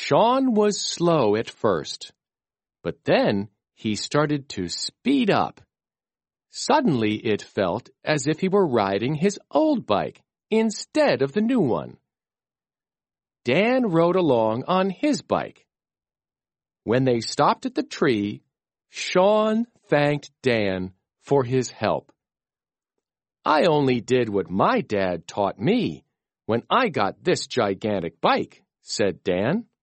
Sean was slow at first, but then he started to speed up. Suddenly it felt as if he were riding his old bike instead of the new one. Dan rode along on his bike. When they stopped at the tree, Sean thanked Dan for his help. "I only did what my dad taught me when I got this gigantic bike," said Dan.